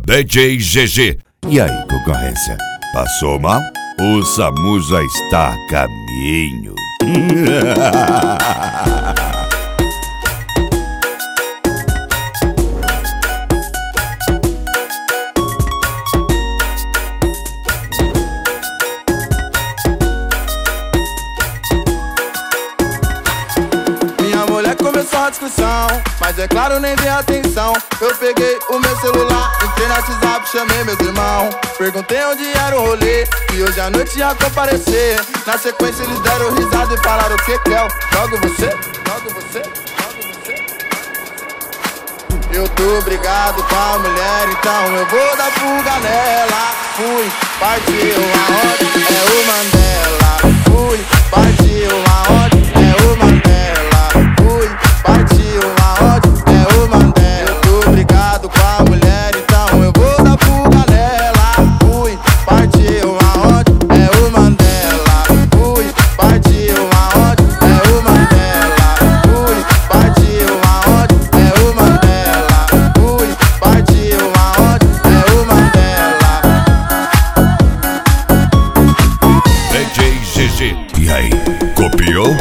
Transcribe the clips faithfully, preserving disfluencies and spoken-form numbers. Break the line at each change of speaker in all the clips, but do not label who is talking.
D J G G. E aí, concorrência? Passou mal? O SAMU já está a caminho.
Começou a discussão, mas é claro, nem dei atenção. Eu peguei o meu celular, entrei no WhatsApp, chamei meus irmãos. Perguntei onde era o rolê, e hoje à noite ia comparecer. Na sequência eles deram risada e falaram: o que que é? Logo você, logo você, logo você. Eu tô brigado com a mulher, então eu vou dar fuga nela. Fui, partiu aonde? É o Mandela. Fui, partiu aonde? É o Mandela. Partiu aonde? É o Mandela. Eu tô brigado com a mulher, então eu vou dar fuga nela. Fui, partiu aonde? É o Mandela. Fui, partiu aonde? É o Mandela. Fui, partiu aonde? É o Mandela. Fui, partiu aonde? É o Mandela.
D J G G. E aí, copiou?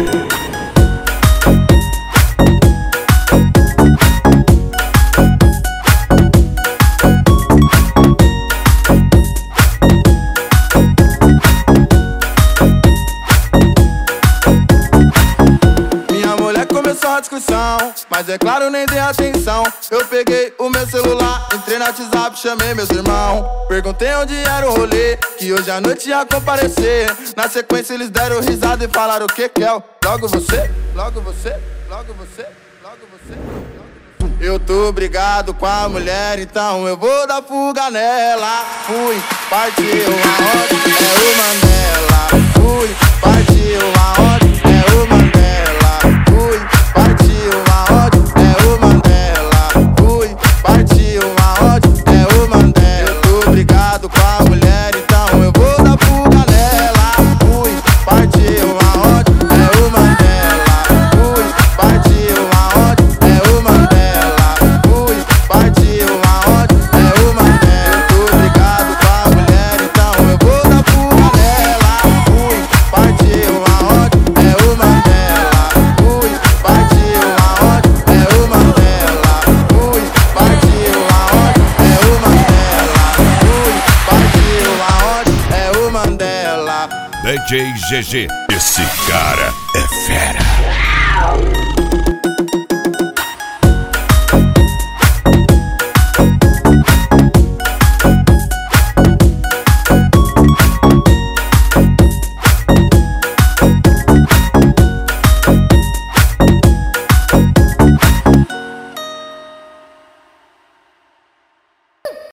Discussão, mas é claro, nem dei atenção. Eu peguei o meu celular, entrei no WhatsApp, chamei meus irmãos. Perguntei onde era o rolê, que hoje à noite ia comparecer. Na sequência eles deram risada e falaram: o que que é? Logo você, logo você, logo você, logo você, logo você. Eu tô brigado com a mulher, então eu vou dar fuga nela. Fui, partiu aonde? É o Mandela. Fui, partiu aonde? É o Mandela. Fui, partiu aonde? É o Mandela. Fui, partiu aonde? É o Mandela. Eu tô brigado com a mulher, então eu vou dar fuga nela. Fui, partiu aonde? É o Mandela. Fui, partiu aonde? É o Mandela. Fui, partiu aonde? É o Mandela. Eu tô brigado com a mulher, então eu vou dar fuga nela. Fui, partiu aonde? É o Mandela. Fui, partiu aonde? É o Mandela. Fui, partiu aonde? É o Mandela. Fui, partiu aonde? É o Mandela.
D J G G. Esse cara é fera.